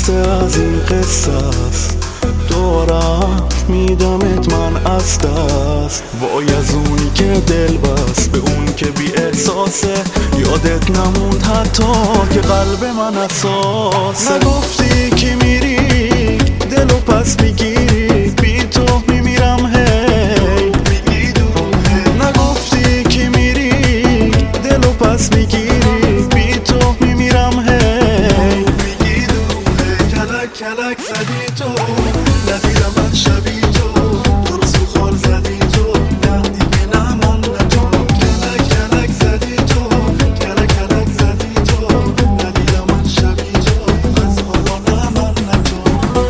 خسته از این قصه است، دارم میدمت من از دست. وای از اونی که دل بست به اون که بی احساسه، یادت نموند حتی که قلب من اساسه. نگفتی که میری دلو پس میگیری، بی تو میمیرم هی. نگفتی که میری دلو پس میگیری، بی تو میمیرم هی. کلک کلک زدی تو، ندیدم من شبی تو، درست و خال زدی تو، نه دیگه نه من نه تو. کلک کلک زدی تو، کلک کلک زدی تو، ندیدم من شبی تو، از حالا نه من نه تو.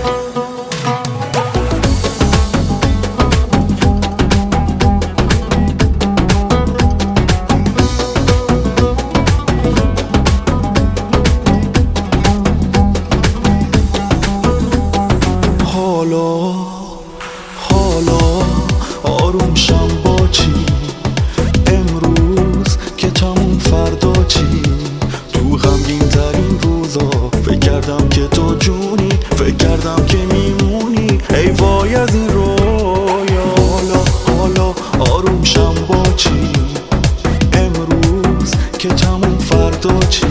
حالا آروم شم با چی، امروز که تموم فردا چی. تو غمگین ترین روزا فکر کردم که تو جونی، فکر کردم که میمونی، ای وای از این رویا. حالا آروم شم با چی، امروز که تموم فردا چی.